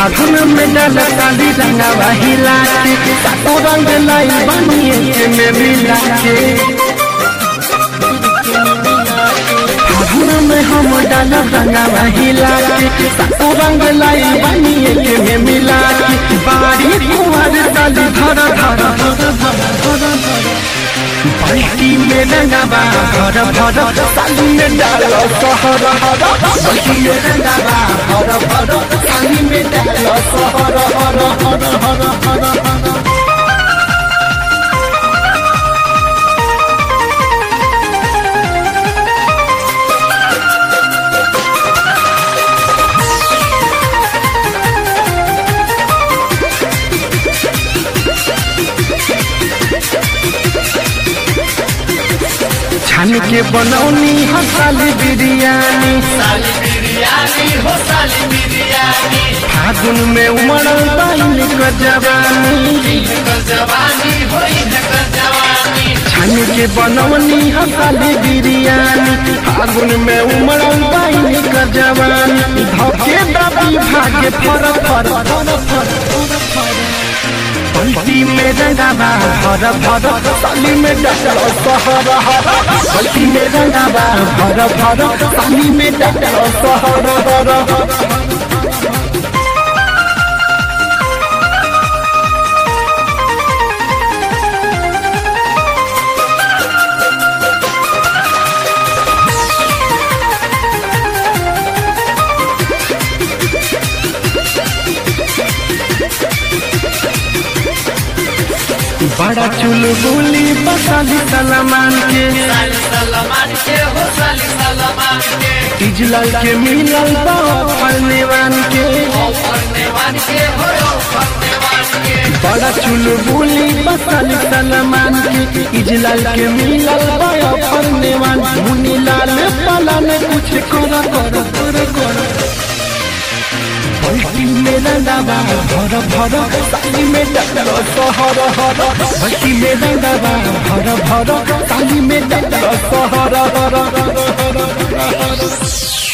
फागुन में डाल काली रंगवा हिला के सातो रंग लाई बनिए के में मिला के फागुन में हम डाल रंगवा हिला के सातो रंग लाई बनिए के में मिला के बाड़ी कुंवर डाली धर धर बल्कि में रंगवा भर भर साली में डालो सहर हर बल्कि में रंगवा भर भर साली में डालो सहर हर हर हर हर छान के बनौनी हो साली बिरयानी हो साली बिरयानी फागुन में उमड़ल बाइल कर जवानी छान के बनौनी हो साली बिरयानी फागुन में उमड़ल बाइल कर जवानी धके दबी भागे फर फर फर फर बल्टी में रंगावा भर भर साली में डालो सहर हर बल्टी में रंगावा भर भर साली में डालो सहर हर बड़ा चुलबुली बसाली सलमान के हो साली सलमान के इजलाल के मिलल बा फलनेवान के बड़ा चुलबुली बसाली सलमान के इजलाल के मिलल बा फलनेवान मुनी लाल पालन कुछ कर कर कर कर बल्टी में रंगावा भर भर साली में डालो सहर हर बल्टी में रंगावा भर भर साली में डालो सहर हर।